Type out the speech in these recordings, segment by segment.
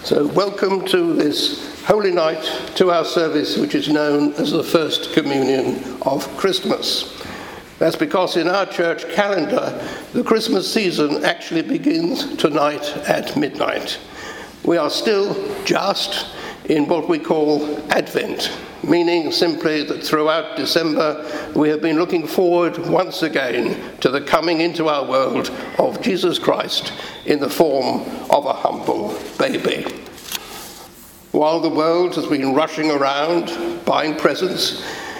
So welcome to this holy night, to our service which is known as the First Communion of Christmas. That's because in our church calendar, the Christmas season actually begins tonight at midnight. We are still just in what we call Advent, meaning simply that throughout December we have been looking forward once again to the coming into our world of Jesus Christ in the form of a humble baby. While the world has been rushing around, buying presents,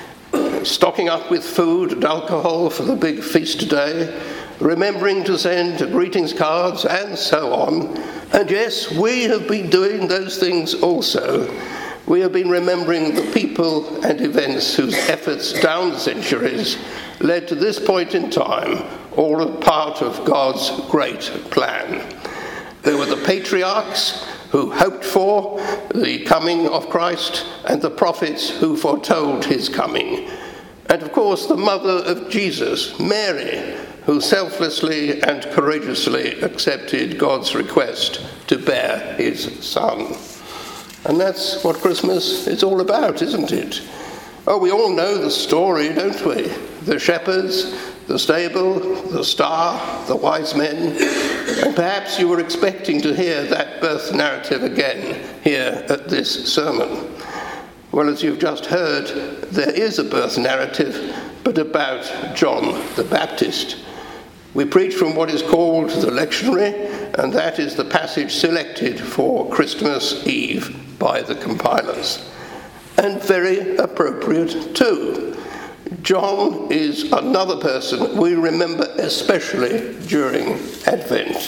stocking up with food and alcohol for the big feast day, remembering to send greetings cards and so on, and yes, we have been doing those things also. We have been remembering the people and events whose efforts down the centuries led to this point in time, all a part of God's great plan. There were the patriarchs who hoped for the coming of Christ and the prophets who foretold his coming. And of course, the mother of Jesus, Mary, who selflessly and courageously accepted God's request to bear his son. And that's what Christmas is all about, isn't it? Oh, we all know the story, don't we? The shepherds, the stable, the star, the wise men. And perhaps you were expecting to hear that birth narrative again here at this sermon. Well, as you've just heard, there is a birth narrative, but about John the Baptist. We preach from what is called the lectionary, and that is the passage selected for Christmas Eve by the compilers. And very appropriate too. John is another person we remember especially during Advent.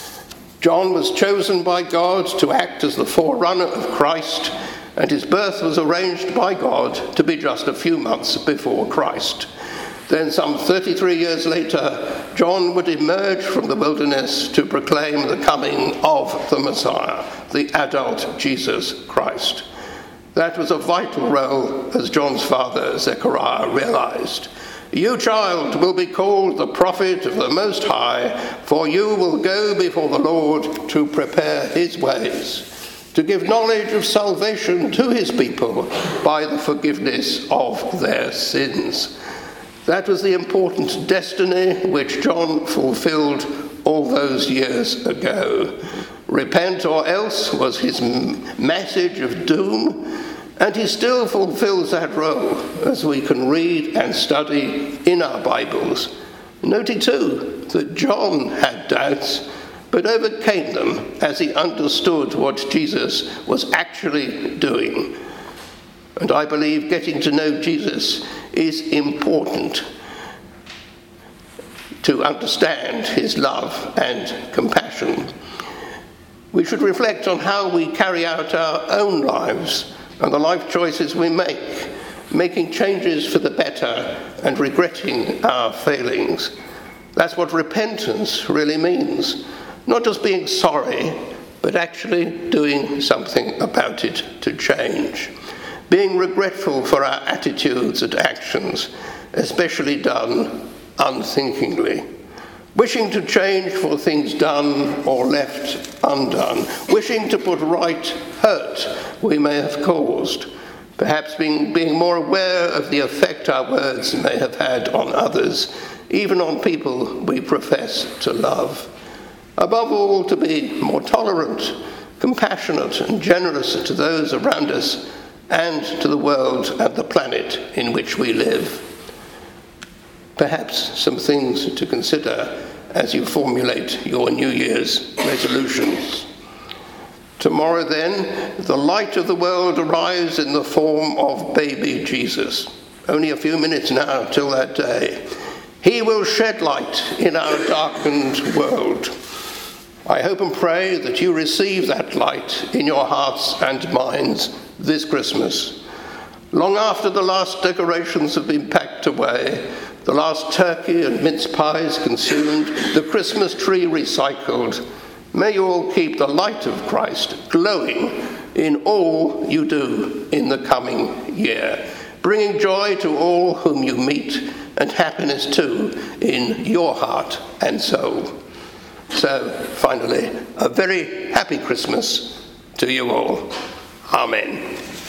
John was chosen by God to act as the forerunner of Christ, and his birth was arranged by God to be just a few months before Christ. Then some 33 years later, John would emerge from the wilderness to proclaim the coming of the Messiah, the adult Jesus Christ. That was a vital role, as John's father, Zechariah, realized. You, child, will be called the prophet of the Most High, for you will go before the Lord to prepare his ways, to give knowledge of salvation to his people by the forgiveness of their sins. That was the important destiny which John fulfilled all those years ago. Repent or else was his message of doom, and he still fulfills that role as we can read and study in our Bibles. Noting too that John had doubts, but overcame them as he understood what Jesus was actually doing. And I believe getting to know Jesus is important to understand his love and compassion. We should reflect on how we carry out our own lives and the life choices we make, making changes for the better and regretting our failings. That's what repentance really means. Not just being sorry, but actually doing something about it to change. Being regretful for our attitudes and actions, especially done unthinkingly. Wishing to change for things done or left undone. Wishing to put right hurt we may have caused. Perhaps being more aware of the effect our words may have had on others, even on people we profess to love. Above all, to be more tolerant, compassionate and generous to those around us and to the world and the planet in which we live. Perhaps some things to consider as you formulate your New Year's resolutions. Tomorrow then, the light of the world arrives in the form of baby Jesus. Only a few minutes now till that day. He will shed light in our darkened world. I hope and pray that you receive that light in your hearts and minds this Christmas. Long after the last decorations have been packed away, the last turkey and mince pies consumed, the Christmas tree recycled, may you all keep the light of Christ glowing in all you do in the coming year, bringing joy to all whom you meet and happiness too in your heart and soul. So, finally, a very happy Christmas to you all. Amen.